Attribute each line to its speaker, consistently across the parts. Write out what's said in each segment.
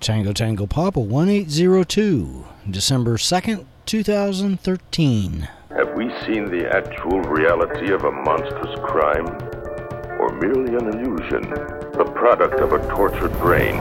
Speaker 1: Tango Tango Papa 1802, December 2nd, 2013.
Speaker 2: Have we seen the actual reality of a monstrous crime? Or merely an illusion, the product of a tortured brain?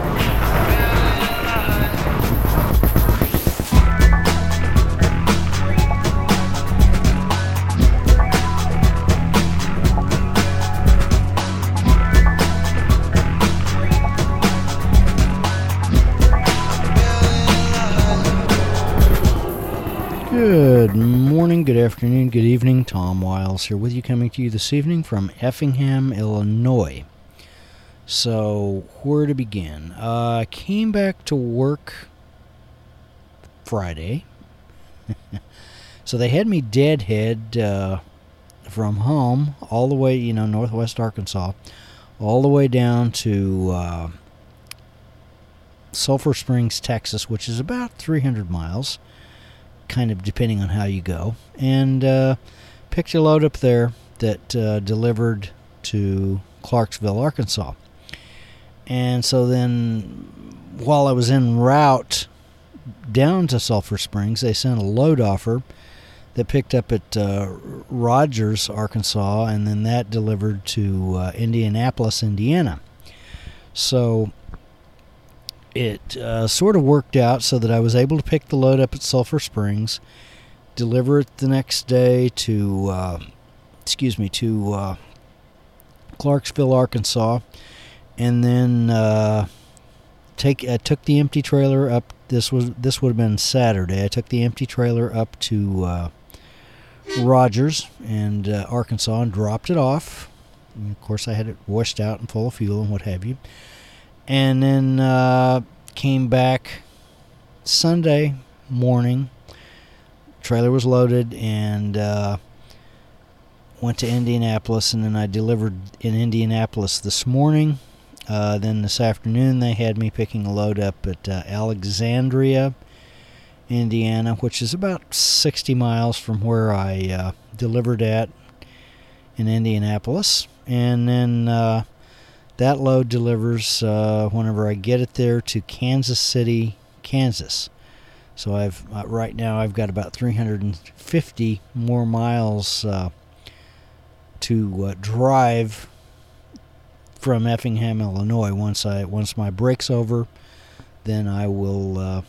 Speaker 1: Good morning, good afternoon, good evening. Tom Wiles here with you, coming to you this evening from Effingham, Illinois. So, where to begin? I came back to work Friday. So they had me deadhead from home all the way, northwest Arkansas, all the way down to Sulphur Springs, Texas, which is about 300 miles. Kind of depending on how you go, and picked a load up there that delivered to Clarksville, Arkansas. And so then, while I was en route down to Sulphur Springs, they sent a load offer that picked up at Rogers, Arkansas, and then that delivered to Indianapolis, Indiana. So it sort of worked out so that I was able to pick the load up at Sulphur Springs, deliver it the next day to Clarksville, Arkansas, and then I took the empty trailer up. This would have been Saturday. I took the empty trailer up to Rogers and Arkansas and dropped it off. And of course, I had it washed out and full of fuel and what have you. And then came back Sunday morning. Trailer was loaded, and went to Indianapolis, and then I delivered in Indianapolis this morning. Then this afternoon they had me picking a load up at Alexandria, Indiana, which is about 60 miles from where I delivered at in Indianapolis. And then that load delivers whenever I get it there to Kansas City, Kansas. So right now I've got about 350 more miles to drive from Effingham, Illinois. Once my break's over, then I will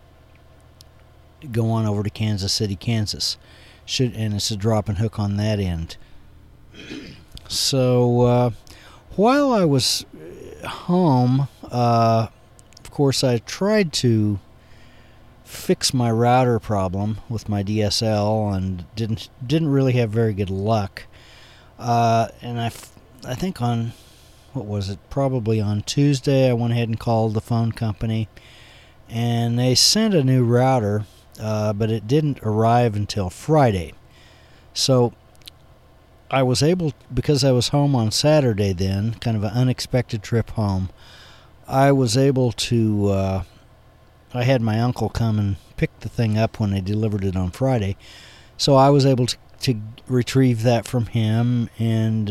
Speaker 1: go on over to Kansas City, Kansas. And it's a drop and hook on that end. So while I was home, of course, I tried to fix my router problem with my DSL and didn't really have very good luck. And I think on, probably on Tuesday, I went ahead and called the phone company, and they sent a new router, but it didn't arrive until Friday. So I was able, because I was home on Saturday then, kind of an unexpected trip home, I was able to, I had my uncle come and pick the thing up when they delivered it on Friday, so I was able to retrieve that from him, and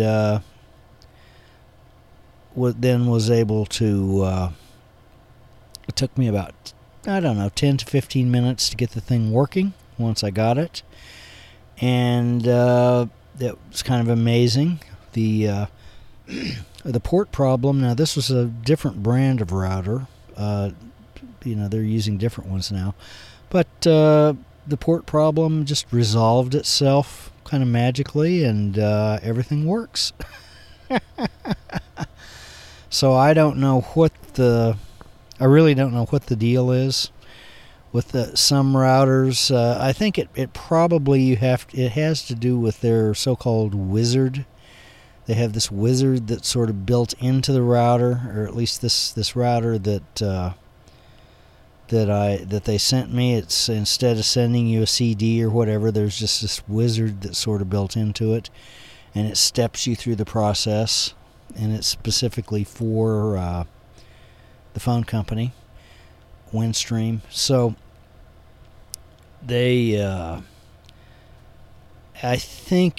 Speaker 1: was able to, it took me about, 10 to 15 minutes to get the thing working once I got it, and that was kind of amazing. The port problem. Now, this was a different brand of router. They're using different ones now, but the port problem just resolved itself kind of magically, and everything works. So I don't know I really don't know what the deal is with some routers. I think it probably it has to do with their so-called wizard. They have this wizard that's sort of built into the router, or at least this router that they sent me. It's, instead of sending you a CD or whatever, there's just this wizard that's sort of built into it, and it steps you through the process, and it's specifically for the phone company, Windstream. So they, I think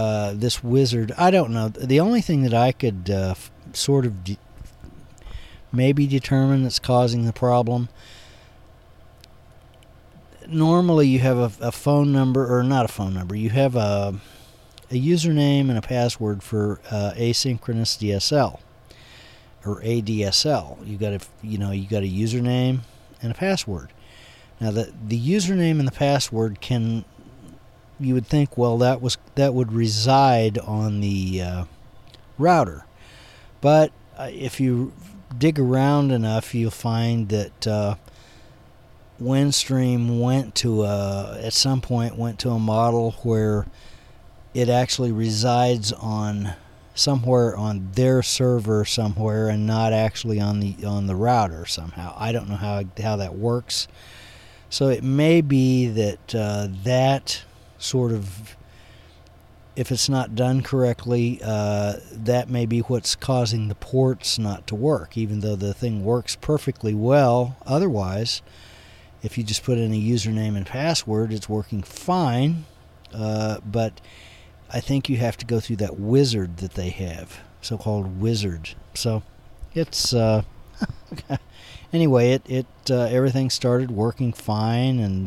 Speaker 1: this wizard, I don't know. The only thing that I could sort of maybe determine that's causing the problem. Normally you have a phone number, or not a phone number, you have a username and a password for asynchronous DSL, or ADSL. You got a username and a password. Now the username and the password you would think, well, that would reside on the router, but if you dig around enough, you'll find that Windstream at some point went to a model where it actually resides on somewhere on their server somewhere, and not actually on the router somehow. I don't know how that works. So it may be that that sort of, if it's not done correctly, that may be what's causing the ports not to work, even though the thing works perfectly well otherwise. If you just put in a username and password, it's working fine, but I think you have to go through that wizard that they have, so-called wizard. So it's anyway, it everything started working fine, and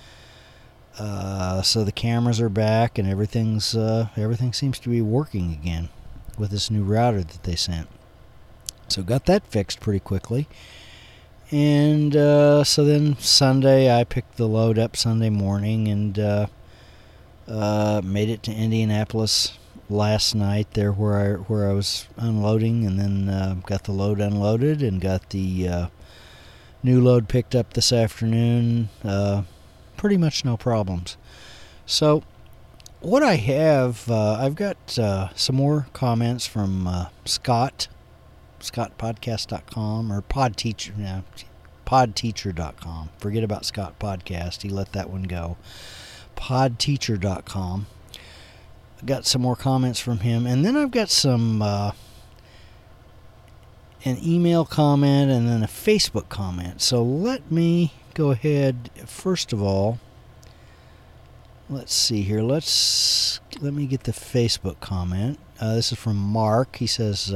Speaker 1: so the cameras are back, and everything seems to be working again with this new router that they sent. So got that fixed pretty quickly. And so then Sunday, I picked the load up Sunday morning, and made it to Indianapolis last night, there where I was unloading, and then got the load unloaded and got the new load picked up this afternoon. Pretty much no problems. So what I have, I've got some more comments from Scott, scottpodcast.com, or podteacher.com. Forget about Scott Podcast. He let that one go. Podteacher.com. Got some more comments from him, and then I've got some an email comment and then a Facebook comment. So let me go ahead. First of all, let's see here. Let me get the Facebook comment. This is from Mark. He says,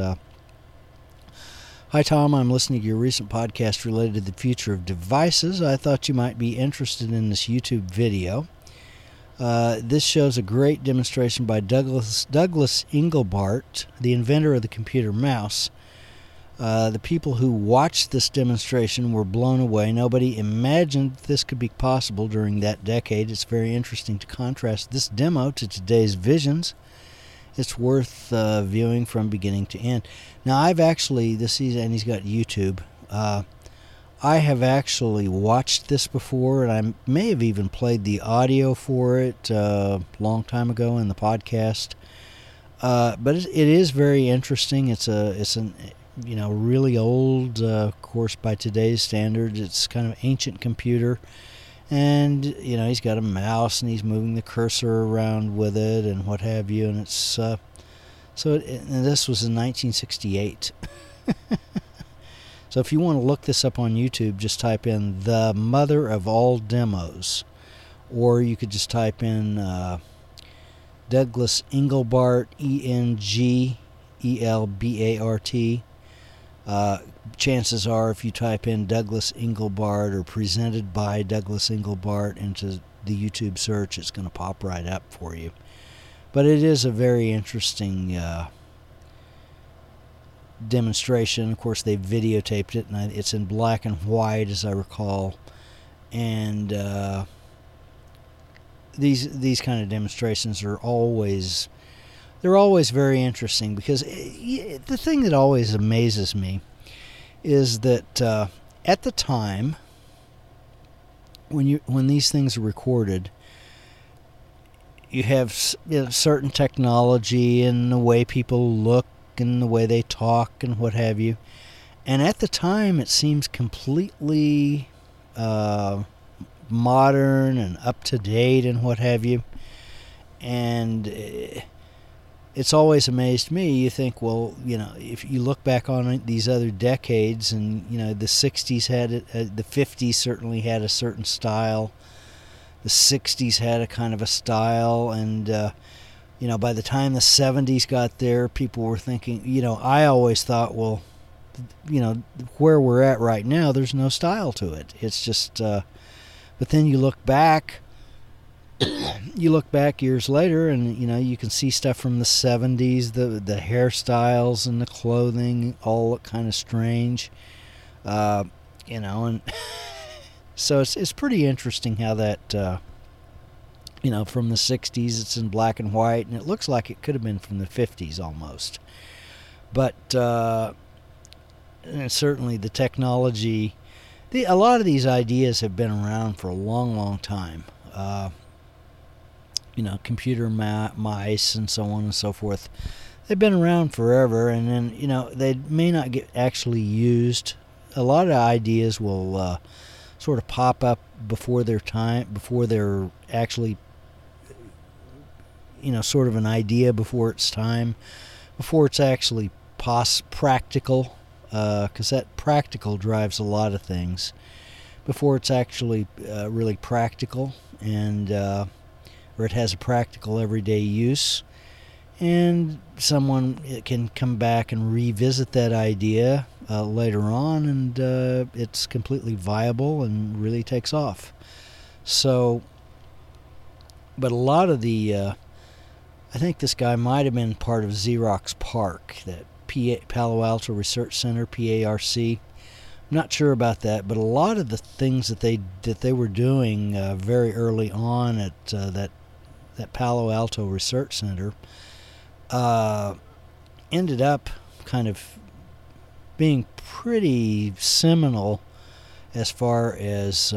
Speaker 1: "Hi Tom, I'm listening to your recent podcast related to the future of devices. I thought you might be interested in this YouTube video. This shows a great demonstration by Douglas Engelbart, the inventor of the computer mouse. The people who watched this demonstration were blown away. Nobody imagined this could be possible during that decade. It's very interesting to contrast this demo to today's visions. It's worth viewing from beginning to end." Now, I've actually, and he's got YouTube. I have actually watched this before, and I may have even played the audio for it a long time ago in the podcast. But it is very interesting. It's an really old, of course, by today's standards. It's kind of ancient computer, and he's got a mouse and he's moving the cursor around with it and what have you. And it's and this was in 1968. So if you want to look this up on YouTube, just type in "the mother of all demos," or you could just type in Douglas Engelbart, Engelbart. Chances are, if you type in Douglas Engelbart or presented by Douglas Engelbart into the YouTube search, it's going to pop right up for you. But it is a very interesting demonstration. Of course, they videotaped it, and it's in black and white, as I recall. And these kind of demonstrations are always very interesting, because the thing that always amazes me is that at the time when these things are recorded, you have certain technology and the way people look and the way they talk and what have you, and at the time it seems completely modern and up to date and what have you, and it's always amazed me. You think, well, if you look back on these other decades, and the 60s had it, the 50s certainly had a certain style, the 60s had a kind of a style, and by the time the 70s got there, people were thinking, I always thought, well, where we're at right now, there's no style to it. It's just, but then you look back years later, and you can see stuff from the 70s, the hairstyles and the clothing all look kind of strange, and so it's pretty interesting how that, from the 60s it's in black and white, and it looks like it could have been from the 50s almost. But and certainly the technology, a lot of these ideas have been around for a long, long time. Computer mice and so on and so forth. They've been around forever, and then, they may not get actually used. A lot of ideas will sort of pop up before their time, before they're actually, sort of an idea before it's time, before it's actually practical, because that practical drives a lot of things, before it's actually really practical, and or it has a practical everyday use, and someone can come back and revisit that idea later on, and it's completely viable and really takes off. So, but a lot of the, I think this guy might have been part of Xerox PARC, that Palo Alto Research Center, PARC. I'm not sure about that, but a lot of the things that they were doing very early on at that Palo Alto Research Center ended up kind of being pretty seminal as far as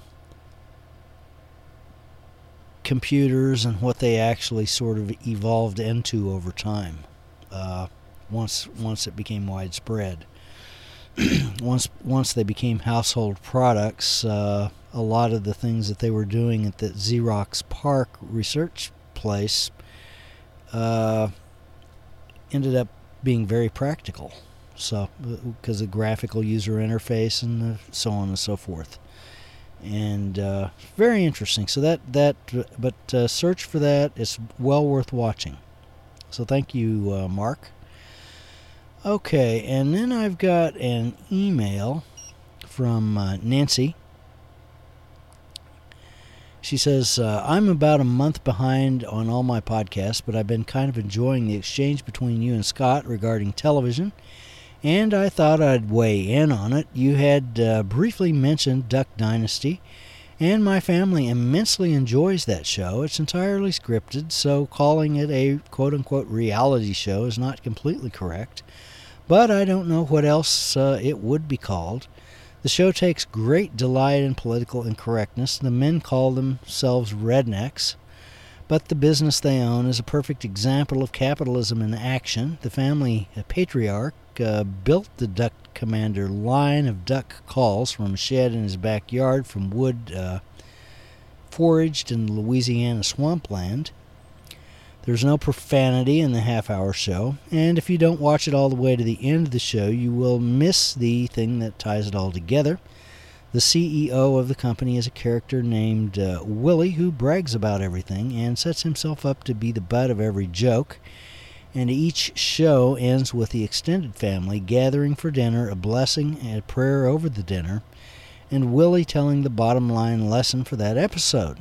Speaker 1: computers and what they actually sort of evolved into over time. Once it became widespread, once they became household products, a lot of the things that they were doing at the Xerox PARC research place ended up being very practical. So, because of graphical user interface and so on and so forth, and very interesting. So but search for that. It's well worth watching. So thank you, Mark. Okay, and then I've got an email from Nancy. She says, I'm about a month behind on all my podcasts, but I've been kind of enjoying the exchange between you and Scott regarding television, and I thought I'd weigh in on it. You had briefly mentioned Duck Dynasty, and my family immensely enjoys that show. It's entirely scripted, so calling it a quote-unquote reality show is not completely correct, but I don't know what else it would be called. The show takes great delight in political incorrectness. The men call themselves rednecks, but the business they own is a perfect example of capitalism in action. The family patriarch built the Duck Commander line of duck calls from a shed in his backyard from wood foraged in Louisiana swampland. There's no profanity in the half-hour show, and if you don't watch it all the way to the end of the show, you will miss the thing that ties it all together. The CEO of the company is a character named Willie, who brags about everything and sets himself up to be the butt of every joke, and each show ends with the extended family gathering for dinner, a blessing and a prayer over the dinner, and Willie telling the bottom line lesson for that episode.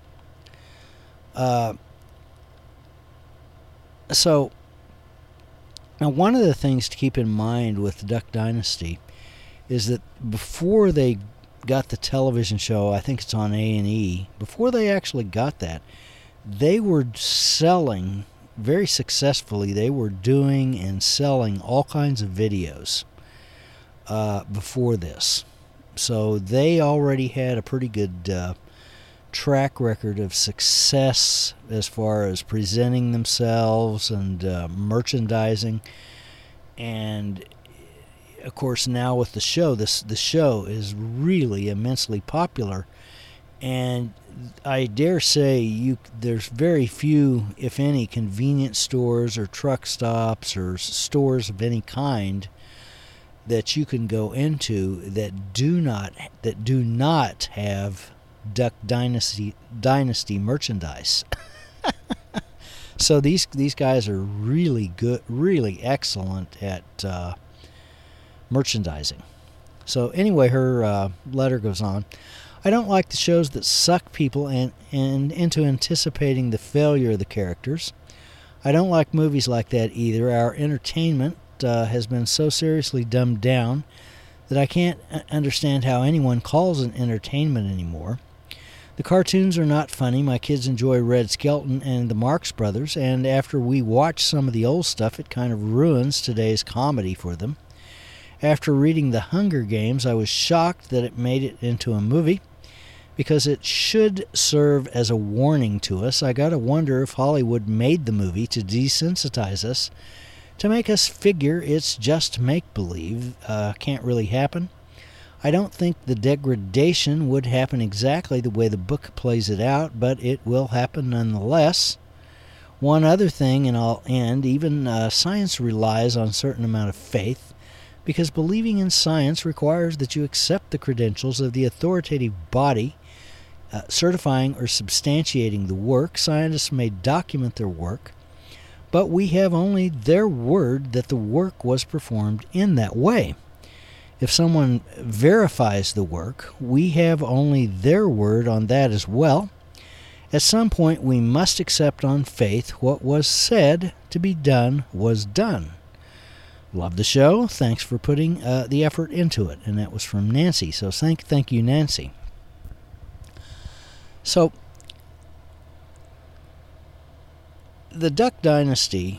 Speaker 1: So, now one of the things to keep in mind with Duck Dynasty is that before they got the television show, I think it's on A&E, before they actually got that, they were selling very successfully. They were doing and selling all kinds of videos before this. So they already had a pretty good track record of success as far as presenting themselves and merchandising, and of course now with the show, the show is really immensely popular, and I dare say there's very few, if any, convenience stores or truck stops or stores of any kind that you can go into that do not have Duck Dynasty merchandise. So these guys are really good, really excellent at merchandising. So anyway, her letter goes on. I don't like the shows that suck people and into anticipating the failure of the characters. I don't like movies like that either. Our entertainment has been so seriously dumbed down that I can't understand how anyone calls it entertainment anymore. The cartoons are not funny. My kids enjoy Red Skelton and the Marx Brothers, and after we watch some of the old stuff, it kind of ruins today's comedy for them. After reading The Hunger Games, I was shocked that it made it into a movie, because it should serve as a warning to us. I gotta wonder if Hollywood made the movie to desensitize us, to make us figure it's just make-believe, can't really happen. I don't think the degradation would happen exactly the way the book plays it out, but it will happen nonetheless. One other thing, and I'll end, even science relies on a certain amount of faith, because believing in science requires that you accept the credentials of the authoritative body certifying or substantiating the work. Scientists may document their work, but we have only their word that the work was performed in that way. If someone verifies the work, we have only their word on that as well. At some point, we must accept on faith what was said to be done was done. Love the show. Thanks for putting the effort into it. And that was from Nancy. So thank you, Nancy. So, the Duck Dynasty,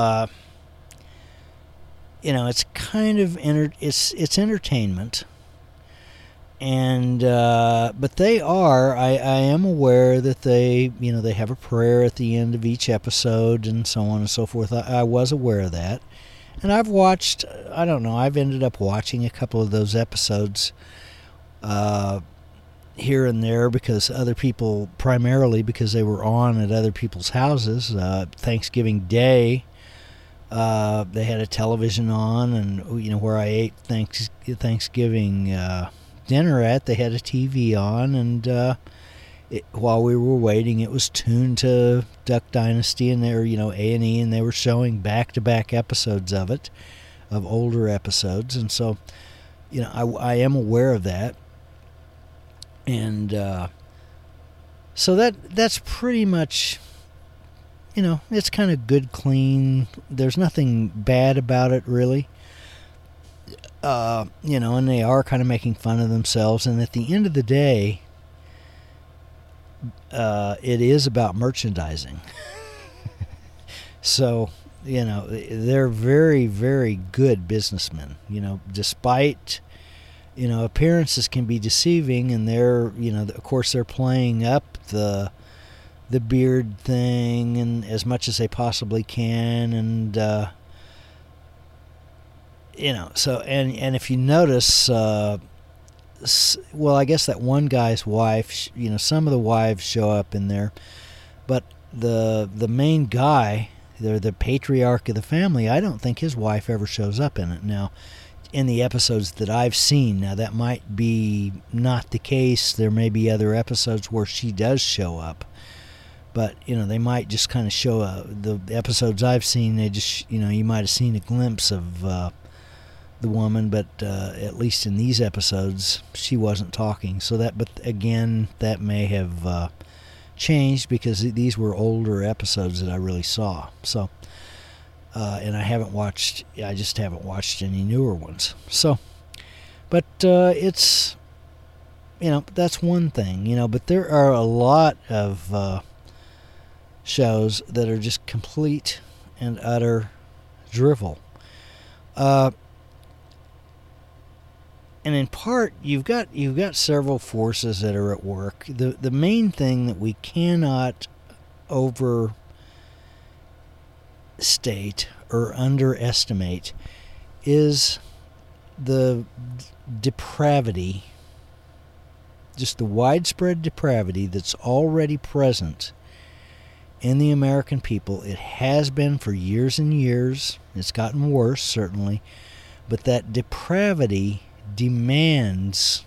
Speaker 1: it's kind of it's entertainment, and but they are. I am aware that they have a prayer at the end of each episode and so on and so forth. I was aware of that, and I've watched. I don't know. I've ended up watching a couple of those episodes. Here and there, because other people, primarily because they were on at other people's houses. Thanksgiving Day, they had a television on, and where I ate Thanksgiving dinner at, they had a TV on, and while we were waiting, it was tuned to Duck Dynasty, and they were A&E, and they were showing back-to-back episodes of it, of older episodes, and so I am aware of that. And so that's pretty much, it's kind of good, clean. There's nothing bad about it, really. And they are kind of making fun of themselves. And at the end of the day, it is about merchandising. So, they're very, very good businessmen, despite... appearances can be deceiving, and they're, of course, they're playing up the beard thing and as much as they possibly can, and so and if you notice, well, I guess that one guy's wife, some of the wives show up in there, but the main guy, the patriarch of the family, I don't think his wife ever shows up in it now. In the episodes that I've seen. Now, that might be not the case. There may be other episodes where she does show up. But, they might just kind of show the episodes I've seen, they just, you might have seen a glimpse of the woman, but at least in these episodes, she wasn't talking. So but again, that may have changed because these were older episodes that I really saw. So... and I just haven't watched any newer ones. So, but it's, that's one thing, but there are a lot of shows that are just complete and utter drivel. And in part, you've got several forces that are at work. The main thing that we cannot overstate or underestimate is the depravity, just the widespread depravity that's already present in the American people. It has been for years and years. It's gotten worse, certainly, but that depravity demands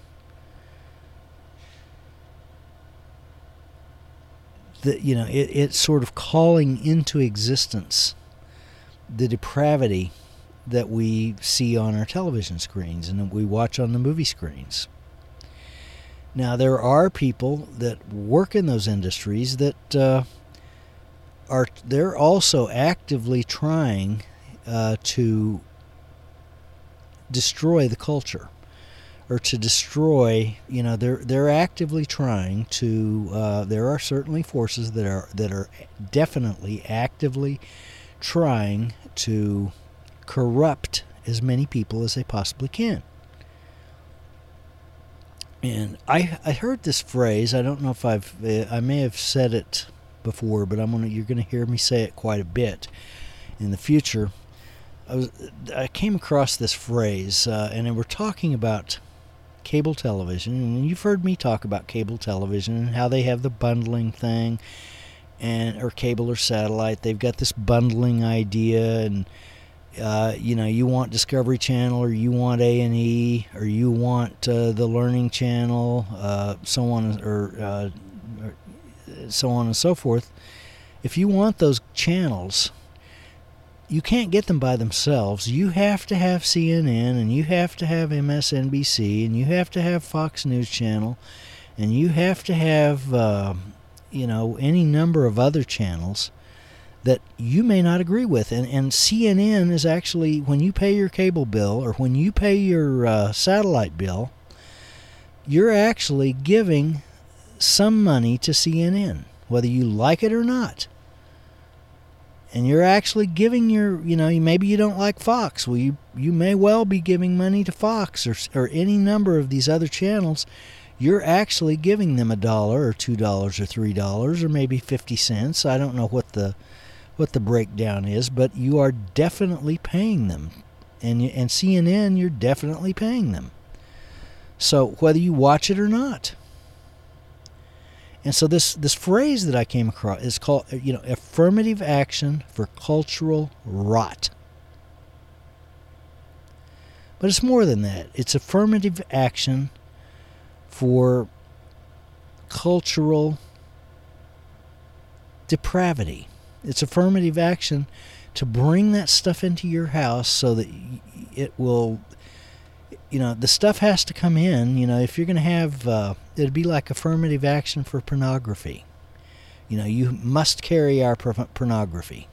Speaker 1: that, it's sort of calling into existence the depravity that we see on our television screens and that we watch on the movie screens. Now, there are people that work in those industries that they're also actively trying to destroy the culture, or to destroy. They're actively trying to. There are certainly forces that are definitely actively trying to corrupt as many people as they possibly can. And I heard this phrase. I don't know if I may have said it before, but you're gonna hear me say it quite a bit in the future. I came across this phrase, and we're talking about cable television, and you've heard me talk about cable television and how they have the bundling thing, or cable or satellite. They've got this bundling idea, and you want Discovery Channel, or you want A&E, or you want the Learning Channel, so on and so forth. If you want those channels, you can't get them by themselves. You have to have CNN, and you have to have MSNBC, and you have to have Fox News Channel, and you have to have any number of other channels that you may not agree with. And CNN is actually, when you pay your cable bill or when you pay your satellite bill, you're actually giving some money to CNN, whether you like it or not. And you're actually giving maybe you don't like Fox. Well, you may well be giving money to Fox or any number of these other channels. You're actually giving them $1 or $2 or $3 or maybe 50 cents. I don't know what the breakdown is, but you are definitely paying them. And CNN, you're definitely paying them. So whether you watch it or not. And so this phrase that I came across is called, affirmative action for cultural rot. But it's more than that. It's affirmative action for cultural depravity. It's affirmative action to bring that stuff into your house so that it will, the stuff has to come in. If you're going to have, it'd be like affirmative action for pornography. You must carry our pornography.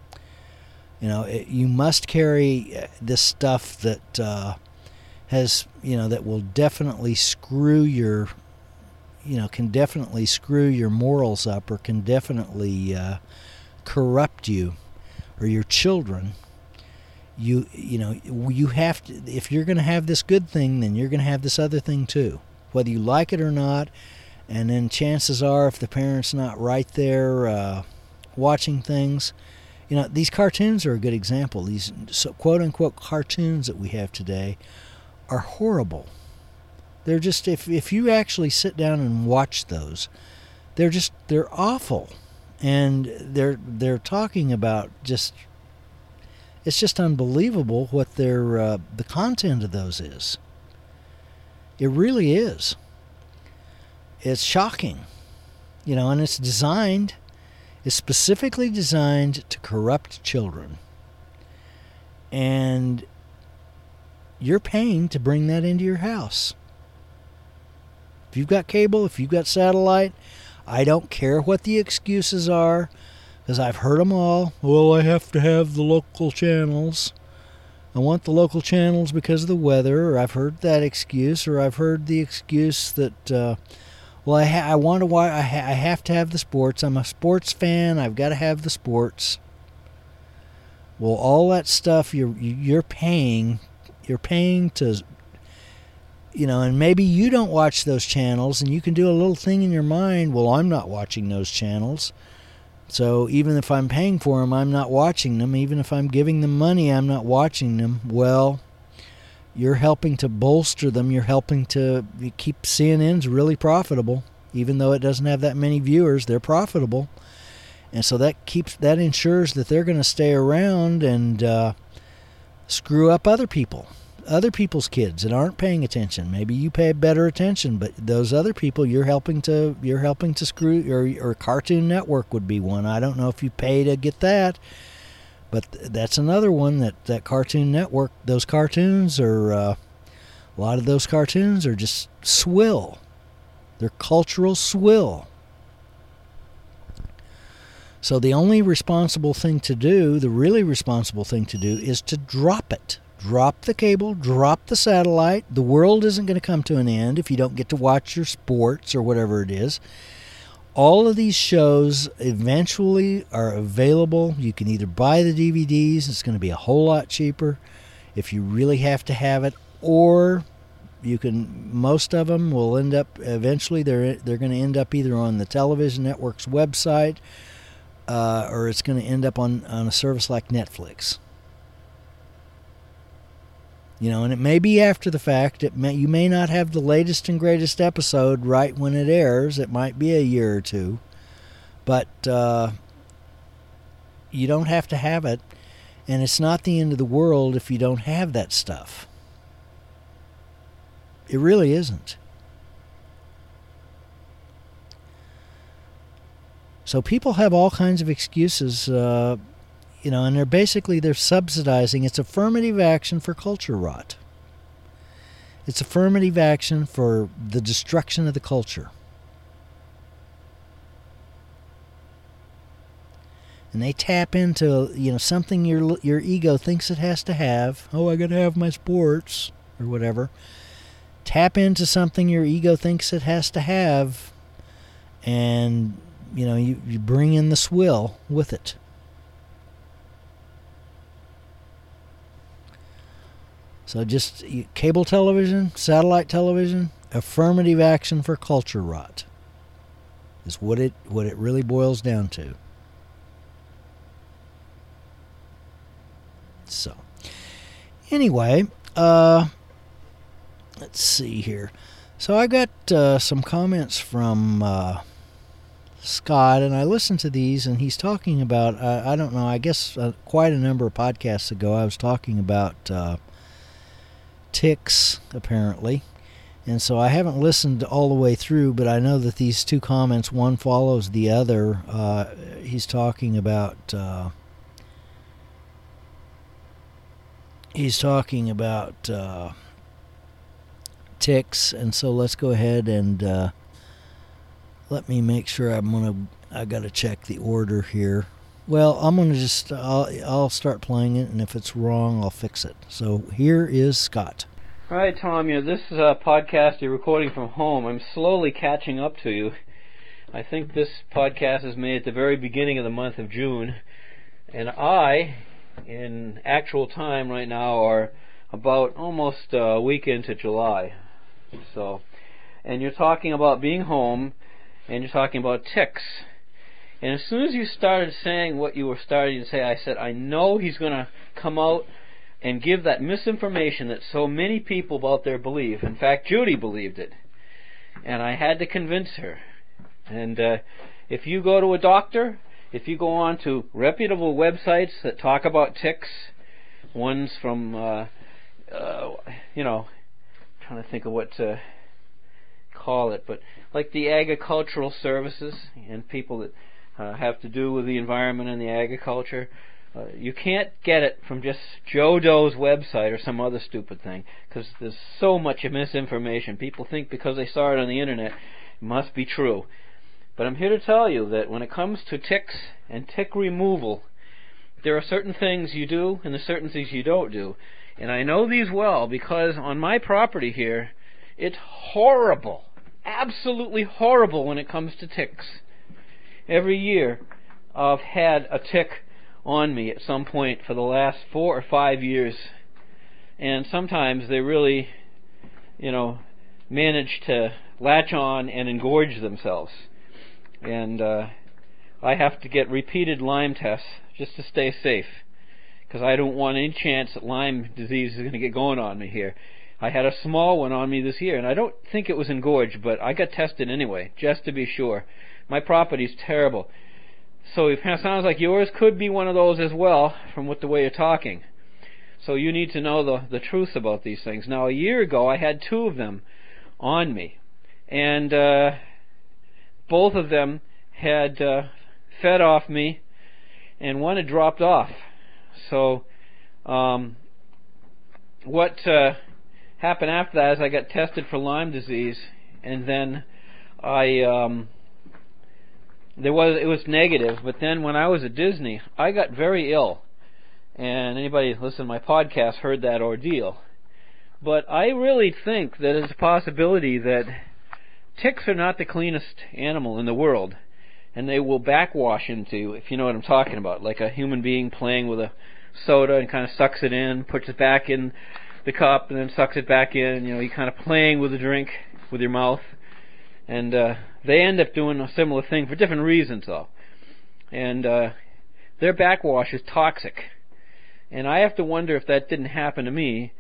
Speaker 1: You must carry this stuff that has, that will definitely screw your, can definitely screw your morals up, or can definitely corrupt you or your children. You have to, if you're going to have this good thing, then you're going to have this other thing too, whether you like it or not. And then chances are, if the parent's not right there watching things, these cartoons are a good example. These quote-unquote cartoons that we have today are horrible. They're just, if you actually sit down and watch those, they're awful. And they're talking about it's just unbelievable what the content of those is. It really is. It's shocking, and it's specifically designed to corrupt children. And you're paying to bring that into your house. If you've got cable, if you've got satellite, I don't care what the excuses are, because I've heard them all. Well, I have to have the local channels. I want the local channels because of the weather, or I've heard that excuse, or I've heard the excuse that, I have to have the sports. I'm a sports fan. I've got to have the sports. Well, all that stuff you're paying to, and maybe you don't watch those channels, and you can do a little thing in your mind. Well, I'm not watching those channels. So even if I'm paying for them, I'm not watching them. Even if I'm giving them money, I'm not watching them. Well, you're helping to bolster them. You're helping to keep CNN's really profitable. Even though it doesn't have that many viewers, they're profitable. And so that ensures that they're going to stay around and screw up other people's kids that aren't paying attention. Maybe you pay better attention, but those other people you're helping to screw. Or Cartoon Network would be one. I don't know if you pay to get that, But that's another one that Cartoon Network, those cartoons are, a lot of those cartoons are just swill. They're cultural swill. So the only responsible thing to do, the really responsible thing to do, is to drop it. Drop the cable, drop the satellite. The world isn't going to come to an end if you don't get to watch your sports or whatever it is. All of these shows eventually are available. You can either buy the DVDs, it's going to be a whole lot cheaper if you really have to have it, or you can, most of them will end up, eventually they're going to end up either on the television network's website, or it's going to end up on a service like Netflix. You know, and it may be after the fact. You may not have the latest and greatest episode right when it airs. It might be a year or two. But you don't have to have it. And it's not the end of the world if you don't have that stuff. It really isn't. So people have all kinds of excuses, you know, and they're subsidizing. It's affirmative action for culture rot. It's affirmative action for the destruction of the culture. And they tap into, you know, something your ego thinks it has to have. Oh, I got to have my sports or whatever. Tap into something your ego thinks it has to have, and you know, you bring in the swill with it. So just cable television, satellite television, affirmative action for culture rot is what it really boils down to. So, anyway, let's see here. So I got some comments from Scott, and I listened to these, and he's talking about, I don't know, I guess quite a number of podcasts ago, I was talking about ticks, apparently. And so I haven't listened all the way through, but I know that these two comments, one follows the other. He's talking about ticks, and so let's go ahead and let me make sure I got to check the order here. Well, I'm going to I'll start playing it, and if it's wrong, I'll fix it. So here is Scott.
Speaker 3: All right, Tom, this is a podcast you're recording from home. I'm slowly catching up to you. I think this podcast is made at the very beginning of the month of June, and I, in actual time right now, are about almost a week into July. So, and you're talking about being home, and you're talking about ticks. And as soon as you started saying what you were starting to say, I said, I know he's going to come out and give that misinformation that so many people out there believe. In fact, Judy believed it. And I had to convince her. And if you go to a doctor, if you go on to reputable websites that talk about ticks, ones from, trying to think of what to call it, but like the agricultural services and people that have to do with the environment and the agriculture. You can't get it from just Joe Doe's website or some other stupid thing, because there's so much misinformation. People think because they saw it on the internet, it must be true. But I'm here to tell you that when it comes to ticks and tick removal, there are certain things you do and there's certain things you don't do. And I know these well because on my property here, it's horrible, absolutely horrible when it comes to ticks. Every year I've had a tick on me at some point for the last 4 or 5 years, and sometimes they really, manage to latch on and engorge themselves. And I have to get repeated Lyme tests just to stay safe, because I don't want any chance that Lyme disease is going to get going on me here. I had a small one on me this year, and I don't think it was engorged, but I got tested anyway, just to be sure. My property's terrible. So it sounds like yours could be one of those as well, from the way you're talking. So you need to know the truth about these things. Now, a year ago, I had 2 of them on me, and both of them had fed off me, and one had dropped off. So what happened after that is I got tested for Lyme disease, and then it was negative. But then when I was at Disney, I got very ill, and anybody who listened to my podcast heard that ordeal. But I really think that it's a possibility that ticks are not the cleanest animal in the world, and they will backwash into, if you know what I'm talking about, like a human being playing with a soda and kind of sucks it in, puts it back in the cup, and then sucks it back in. You know, you're kind of playing with the drink with your mouth, and they end up doing a similar thing for different reasons, though. And their backwash is toxic, and I have to wonder if that didn't happen to me.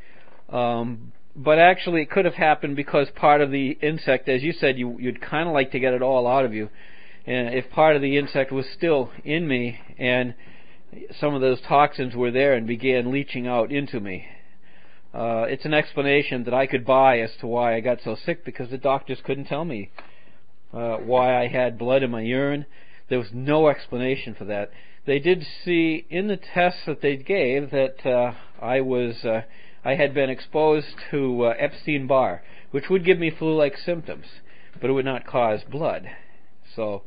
Speaker 3: But actually it could have happened because part of the insect, as you said, you'd kind of like to get it all out of you. And if part of the insect was still in me and some of those toxins were there and began leaching out into me, it's an explanation that I could buy as to why I got so sick, because the doctors couldn't tell me why I had blood in my urine. There was no explanation for that. They did see in the tests that they gave that I had been exposed to Epstein-Barr, which would give me flu-like symptoms, but it would not cause blood. So,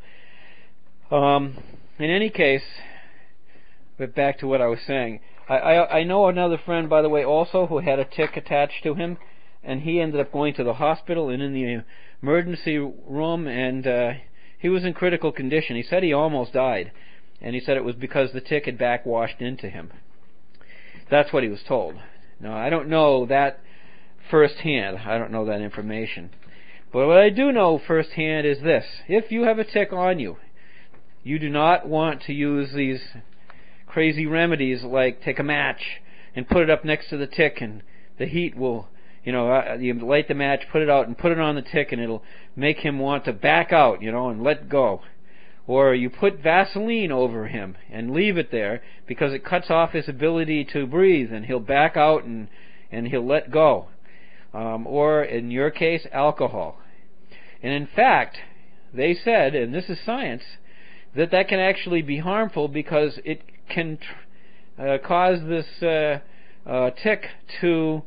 Speaker 3: in any case, but back to what I was saying, I know another friend, by the way, also who had a tick attached to him, and he ended up going to the hospital and in the emergency room, and he was in critical condition. He said he almost died, and he said it was because the tick had backwashed into him. That's what he was told. Now, I don't know that firsthand. I don't know that information. But what I do know firsthand is this. If you have a tick on you, you do not want to use these crazy remedies like take a match and put it up next to the tick, and the heat will, you light the match, put it out, and put it on the tick, and it'll make him want to back out, and let go. Or you put Vaseline over him and leave it there because it cuts off his ability to breathe, and he'll back out and he'll let go. Or, in your case, alcohol. And in fact, they said, and this is science, that can actually be harmful because it can cause this tick to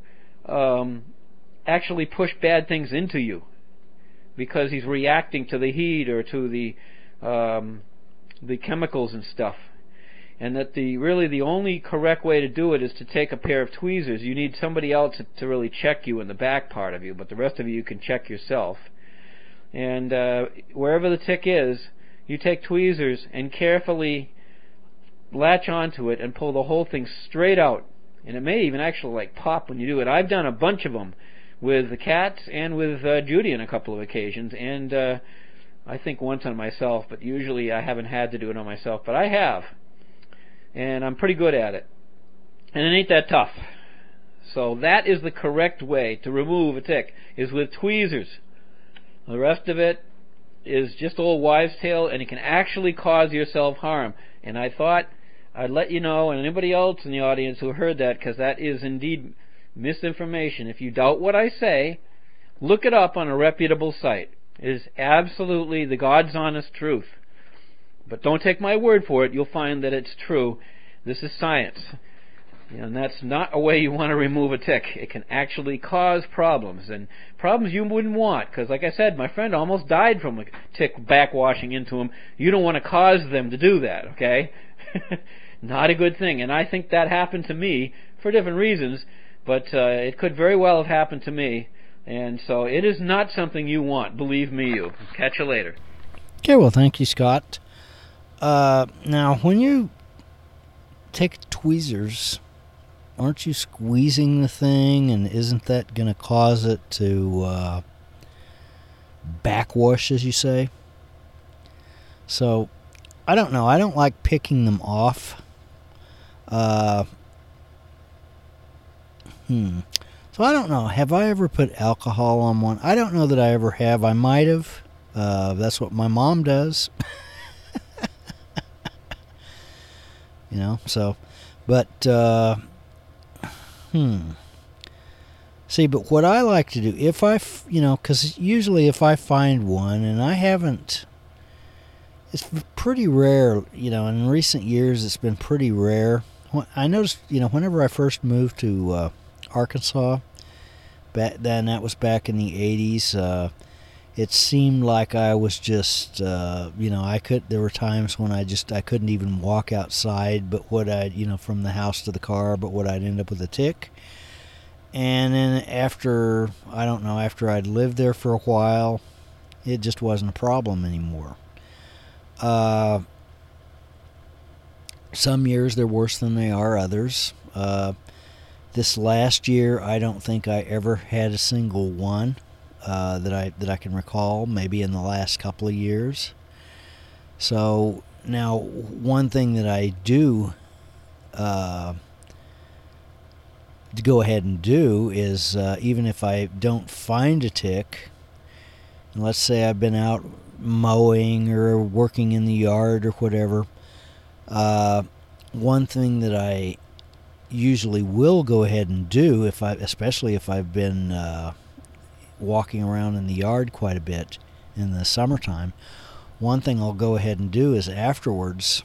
Speaker 3: actually push bad things into you because he's reacting to the heat or to the chemicals and stuff, and that the only correct way to do it is to take a pair of tweezers. You need somebody else to really check you in the back part of you, but the rest of you can check yourself. And wherever the tick is, you take tweezers and carefully latch onto it and pull the whole thing straight out, and it may even actually pop when you do it. I've done a bunch of them with the cats and with Judy on a couple of occasions, and I think once on myself, but usually I haven't had to do it on myself, but I have, and I'm pretty good at it, and it ain't that tough. So that is the correct way to remove a tick, is with tweezers. The rest of it is just old wives' tale, and it can actually cause yourself harm. And I thought I'd let you know, and anybody else in the audience who heard that, because that is indeed misinformation. If you doubt what I say, look it up on a reputable site. It is absolutely the God's honest truth. But don't take my word for it. You'll find that it's true. This is science. And that's not a way you want to remove a tick. It can actually cause problems, and problems you wouldn't want, because like I said, my friend almost died from a tick backwashing into him. You don't want to cause them to do that, okay? Not a good thing. And I think that happened to me for different reasons, but it could very well have happened to me. And so it is not something you want, believe me you. Catch you later.
Speaker 1: Okay, well, thank you, Scott. Now, when you take tweezers, aren't you squeezing the thing, and isn't that going to cause it to backwash, as you say? So, I don't know. I don't like picking them off. So I don't know. Have I ever put alcohol on one? I don't know that I ever have. I might have. That's what my mom does. So, but, See, but what I like to do, if because usually if I find one, and I haven't, it's pretty rare, in recent years it's been pretty rare I noticed, whenever I first moved to Arkansas, that was back in the 80s. It seemed like I was just, there were times when I couldn't even walk outside, but from the house to the car, but I'd end up with a tick. And then after I'd lived there for a while, it just wasn't a problem anymore. Some years they're worse than they are others. This last year, I don't think I ever had a single one that I can recall, maybe in the last couple of years. So now, one thing that I do to go ahead and do is, even if I don't find a tick, and let's say I've been out mowing or working in the yard or whatever, one thing that I usually will go ahead and do, especially if I've been walking around in the yard quite a bit in the summertime, one thing I'll go ahead and do is afterwards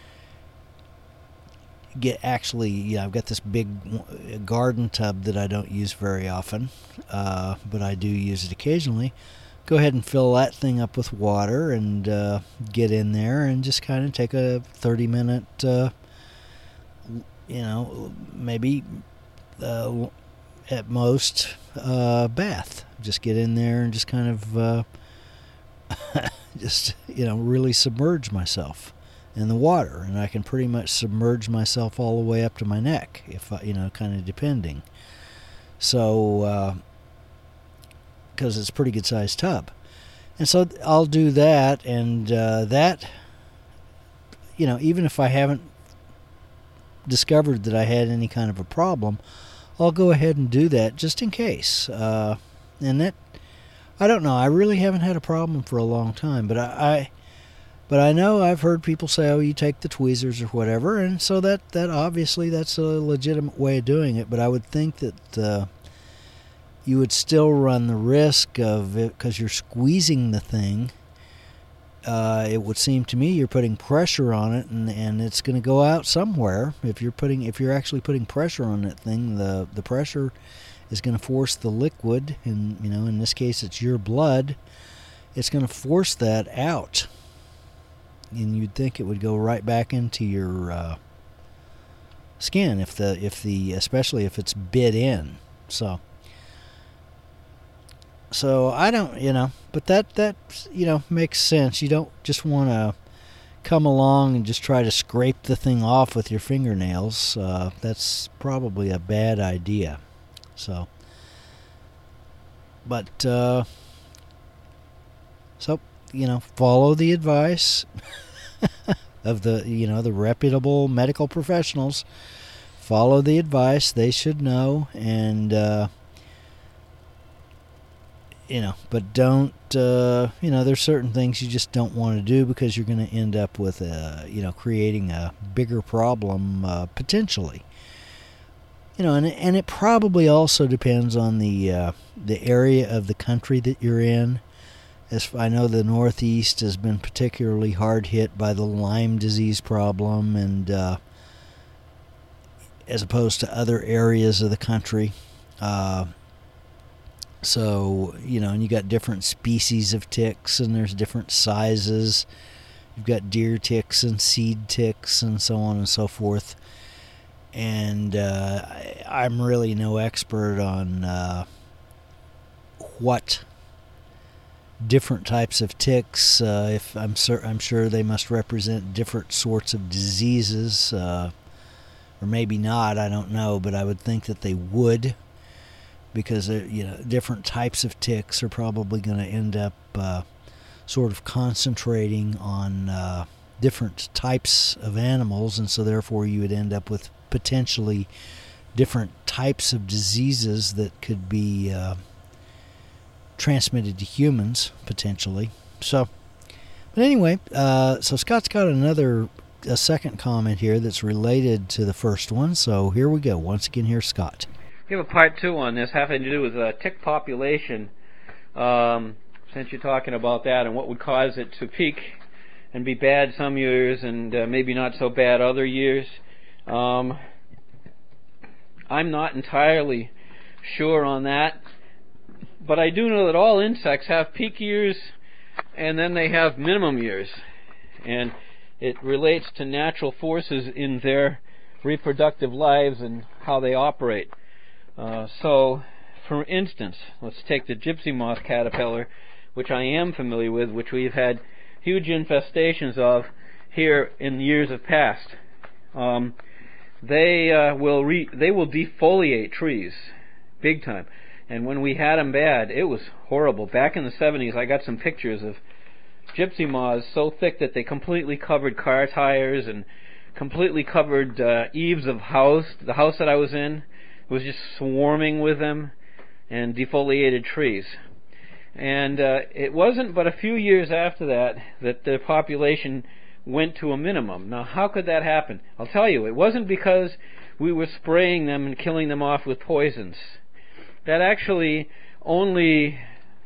Speaker 1: I've got this big garden tub that I don't use very often, but I do use it occasionally. Go ahead and fill that thing up with water and get in there and just kind of take a 30-minute, maybe at most bath. Just get in there and just kind of really submerge myself in the water, and I can pretty much submerge myself all the way up to my neck, if kind of depending. So, because it's a pretty good sized tub, and so I'll do that, and that, even if I haven't discovered that I had any kind of a problem, I'll go ahead and do that just in case. And that, I don't know, I really haven't had a problem for a long time, but I know I've heard people say, oh, you take the tweezers or whatever, and so that obviously that's a legitimate way of doing it, but I would think that you would still run the risk of it, because you're squeezing the thing. It would seem to me you're putting pressure on it, and it's going to go out somewhere. If you're actually putting pressure on that thing, the pressure is going to force the liquid, and in this case it's your blood. It's going to force that out, and you'd think it would go right back into your skin especially if it's bit in. So I don't, but that makes sense. You don't just want to come along and just try to scrape the thing off with your fingernails. That's probably a bad idea. So, but, follow the advice of the reputable medical professionals. Follow the advice. They should know, and, but don't, there's certain things you just don't want to do, because you're going to end up with, creating a bigger problem, potentially. And it probably also depends on the area of the country that you're in. As I know, the Northeast has been particularly hard hit by the Lyme disease problem, and as opposed to other areas of the country. So, and you got different species of ticks, and there's different sizes. You've got deer ticks and seed ticks and so on and so forth. And I'm really no expert on what different types of ticks. If I'm sure they must represent different sorts of diseases, or maybe not. I don't know, but I would think that they would, because different types of ticks are probably going to end up sort of concentrating on different types of animals, and so therefore you would end up with potentially different types of diseases that could be transmitted to humans, potentially. So, but anyway, so Scott's got a second comment here that's related to the first one, so here we go. Once again, here's Scott.
Speaker 3: We have a part 2 on this, having to do with tick population, since you're talking about that and what would cause it to peak and be bad some years and maybe not so bad other years. I'm not entirely sure on that, but I do know that all insects have peak years and then they have minimum years, and it relates to natural forces in their reproductive lives and how they operate. So, for instance, let's take the gypsy moth caterpillar, which I am familiar with, which we've had huge infestations of here in years of past. They will defoliate trees, big time. And when we had them bad, it was horrible. Back in the 70s, I got some pictures of gypsy moths so thick that they completely covered car tires and completely covered eaves of the house that I was in. It was just swarming with them and defoliated trees. And it wasn't but a few years after that that the population went to a minimum. Now, how could that happen? I'll tell you, it wasn't because we were spraying them and killing them off with poisons. That actually only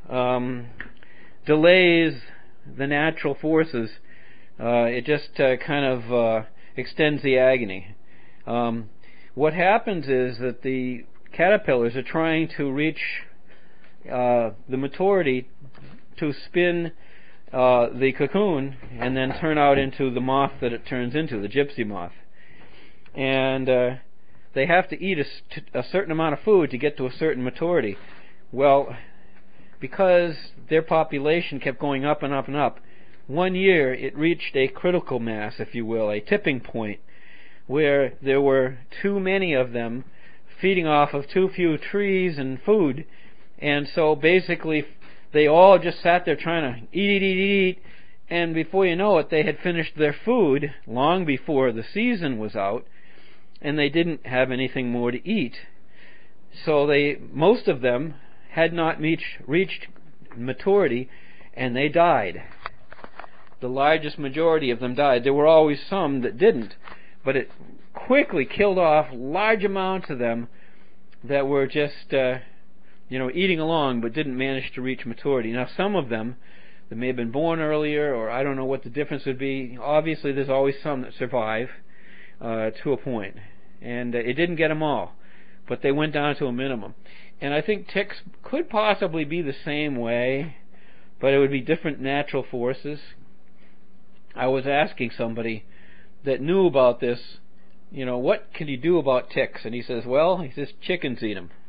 Speaker 3: delays the natural forces. It just kind of extends the agony. What happens is that the caterpillars are trying to reach the maturity to spin the cocoon and then turn out into the moth that it turns into, the gypsy moth. And they have to eat a certain amount of food to get to a certain maturity. Well, because their population kept going up and up and up, one year it reached a critical mass, if you will, a tipping point, where there were too many of them feeding off of too few trees and food. And so basically they all just sat there trying to eat, and before you know it, they had finished their food long before the season was out, and they didn't have anything more to eat. So most of them had not reached maturity, and they died. The largest majority of them died. There were always some that didn't, but it quickly killed off large amounts of them that were just eating along but didn't manage to reach maturity. Now, some of them that may have been born earlier, or I don't know what the difference would be. Obviously, there's always some that survive to a point, and it didn't get them all, but they went down to a minimum. And I think ticks could possibly be the same way, but it would be different natural forces. I was asking somebody that knew about this, what can you do about ticks? And he says, chickens eat them.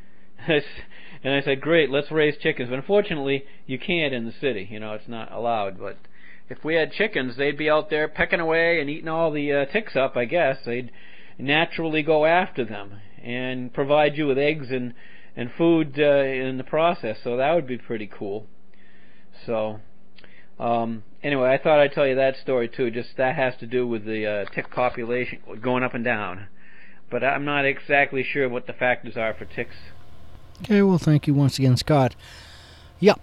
Speaker 3: And I said, great, let's raise chickens. But unfortunately, you can't in the city. It's not allowed. But if we had chickens, they'd be out there pecking away and eating all the ticks up, I guess. They'd naturally go after them and provide you with eggs and food in the process. So that would be pretty cool. So, anyway, I thought I'd tell you that story too. Just that has to do with the tick population going up and down. But I'm not exactly sure what the factors are for ticks.
Speaker 1: Okay, well, thank you once again, Scott. Yeah,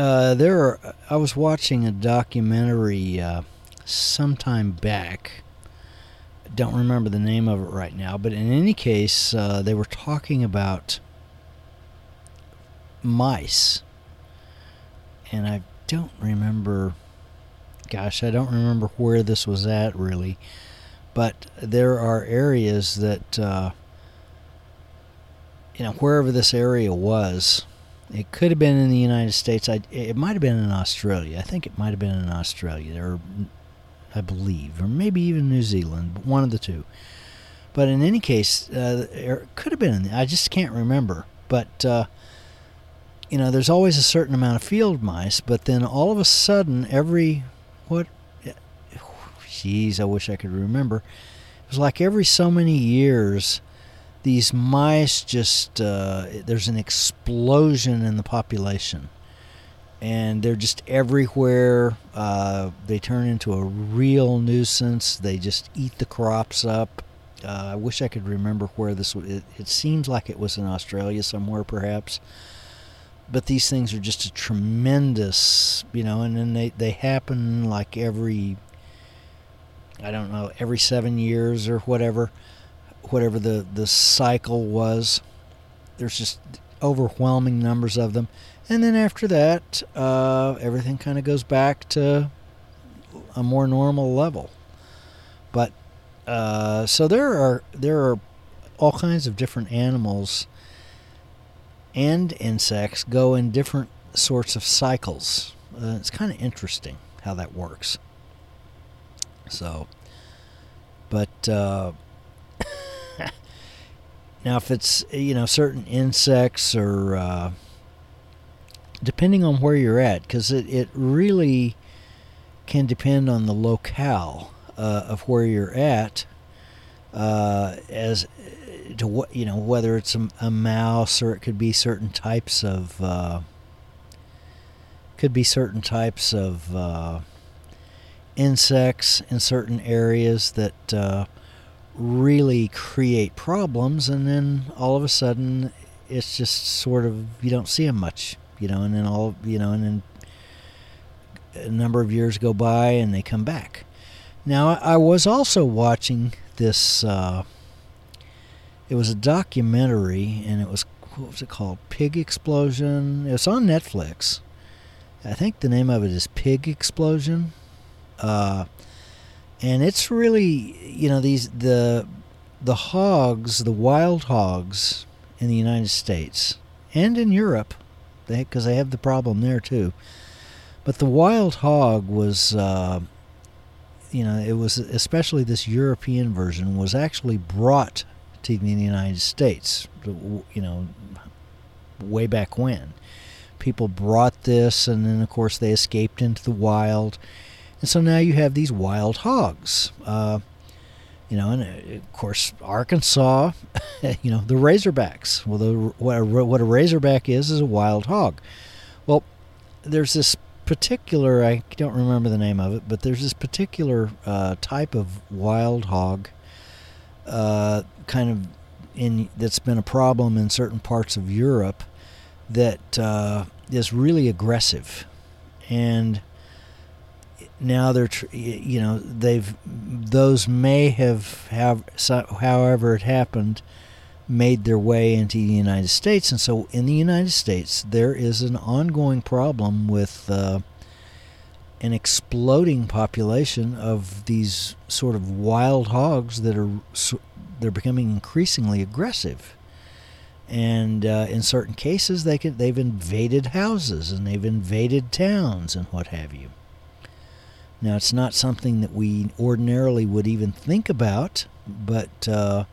Speaker 1: I was watching a documentary sometime back. Don't remember the name of it right now, but in any case, they were talking about mice. And I don't remember where this was at, really. But there are areas that, wherever this area was, it could have been in the United States. It might have been in Australia. I think it might have been in Australia, or I believe, or maybe even New Zealand, but one of the two. But in any case, it could have been I just can't remember. But, there's always a certain amount of field mice, but then all of a sudden, I wish I could remember. It was like every so many years, these mice just, there's an explosion in the population. And they're just everywhere. They turn into a real nuisance. They just eat the crops up. I wish I could remember where this was. It seems like it was in Australia somewhere, perhaps. But these things are just a tremendous, and then they happen like every 7 years or whatever the cycle was. There's just overwhelming numbers of them. And then after that, everything kind of goes back to a more normal level. But So there are all kinds of different animals and insects go in different sorts of cycles. It's kind of interesting how that works. So, but now if it's certain insects or depending on where you're at, because it really can depend on the locale of where you're at, as to what whether it's a mouse, or it could be certain types of insects in certain areas that really create problems, and then all of a sudden it's just sort of, you don't see them much, and then a number of years go by and they come back. Now, I was also watching this, it was a documentary, and it was, what was it called? Pig Explosion. It's on Netflix. I think the name of it is Pig Explosion. And it's really, the hogs, the wild hogs in the United States and in Europe, because they have the problem there too. But the wild hog was, it was, especially this European version, was actually brought to the United States, way back when. People brought this, and then of course they escaped into the wild. And so now you have these wild hogs. And of course Arkansas, the Razorbacks. Well, what a Razorback is a wild hog. Well, there's this particular, I don't remember the name of it, but there's this particular type of wild hog that's been a problem in certain parts of Europe that is really aggressive. And now those may have however it happened, made their way into the United States. And so in the United States there is an ongoing problem with an exploding population of these sort of wild hogs that they're becoming increasingly aggressive. And in certain cases they've invaded houses, and they've invaded towns and what have you. Now, it's not something that we ordinarily would even think about, but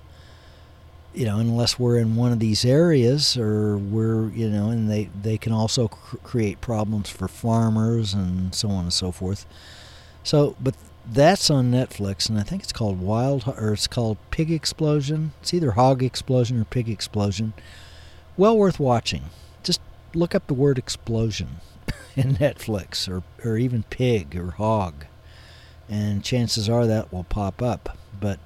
Speaker 1: unless we're in one of these areas, or we're, and they can also create problems for farmers and so on and so forth. So, but that's on Netflix, and I think it's called it's called Pig Explosion. It's either Hog Explosion or Pig Explosion. Well worth watching. Just look up the word explosion in Netflix, or even pig or hog, and chances are that will pop up. But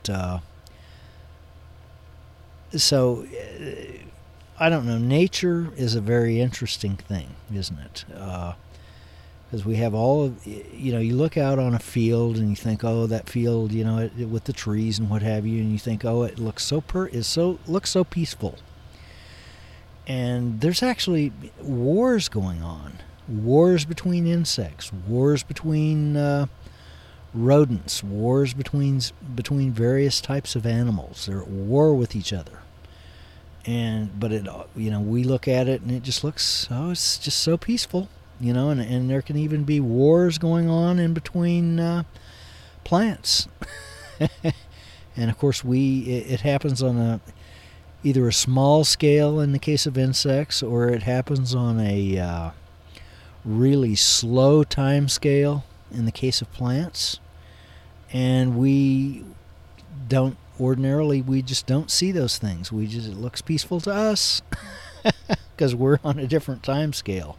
Speaker 1: so I don't know, nature is a very interesting thing, isn't it? Because we have all of, you look out on a field and you think, oh, that field, with the trees and what have you, and you think, oh, it looks looks so peaceful. And there's actually wars going on. Wars between insects, wars between rodents, wars between various types of animals. They're at war with each other. But it, we look at it and it just looks, it's just so peaceful, and there can even be wars going on in between plants. And of course it happens on either a small scale in the case of insects, or it happens on a really slow time scale in the case of plants. And we just don't see those things. It looks peaceful to us because we're on a different time scale.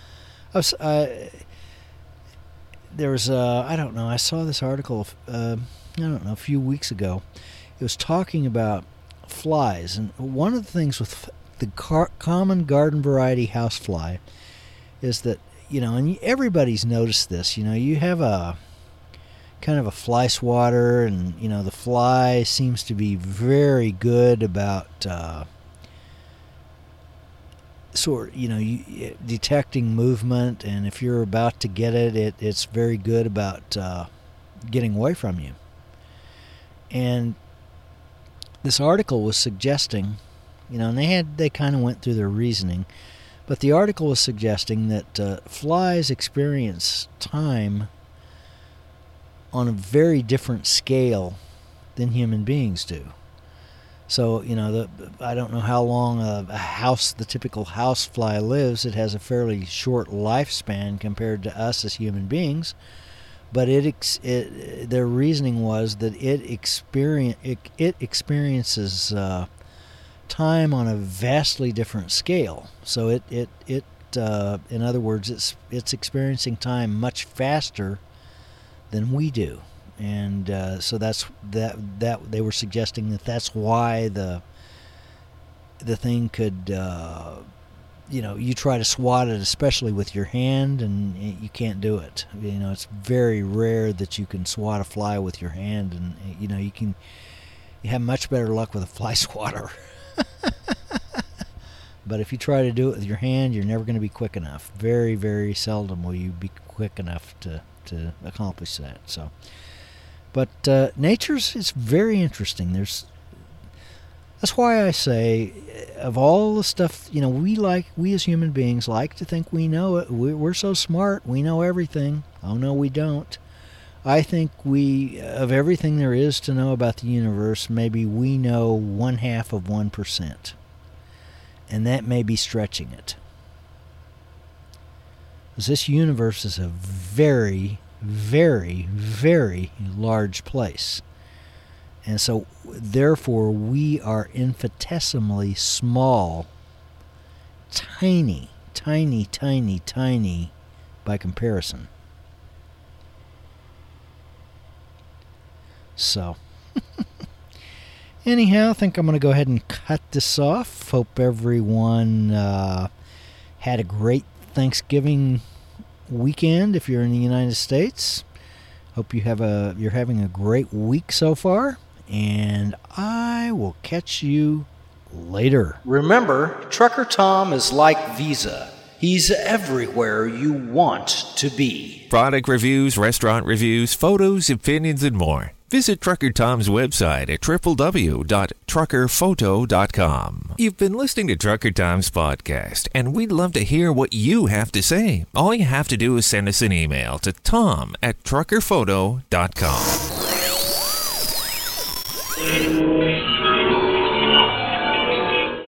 Speaker 1: There was I don't know, I saw this article a few weeks ago. It was talking about flies, and one of the things with the common garden variety housefly is that, and everybody's noticed this, you have a kind of a fly swatter, and the fly seems to be very good about detecting movement, and if you're about to get it's very good about getting away from you. And this article was suggesting, and they kind of went through their reasoning, but the article was suggesting that flies experience time on a very different scale than human beings do. So, I don't know how long the typical housefly lives. It has a fairly short lifespan compared to us as human beings. But their reasoning was that it experiences time on a vastly different scale. So it in other words, it's experiencing time much faster than we do. And so that's that they were suggesting that's why the thing could you try to swat it, especially with your hand, and you can't do it. It's very rare that you can swat a fly with your hand, and you have much better luck with a fly swatter. But if you try to do it with your hand, you're never going to be quick enough. Very, very seldom will you be quick enough to accomplish that. So, but nature's is very interesting. That's why I say, of all the stuff, we as human beings like to think we know it. We're so smart, we know everything. Oh no, we don't. I think of everything there is to know about the universe, maybe we know 0.5%. And that may be stretching it. Because this universe is a very, very, very large place. And so, therefore, we are infinitesimally small, tiny, tiny, tiny, tiny by comparison. So, anyhow, I think I'm going to go ahead and cut this off. Hope everyone had a great Thanksgiving weekend if you're in the United States. Hope you're having a great week so far. And I will catch you later. Remember, Trucker Tom is like Visa. He's everywhere you want to be.
Speaker 4: Product reviews, restaurant reviews, photos, opinions, and more. Visit Trucker Tom's website at www.truckerphoto.com. You've been listening to Trucker Tom's podcast, and we'd love to hear what you have to say. All you have to do is send us an email to tom@truckerphoto.com.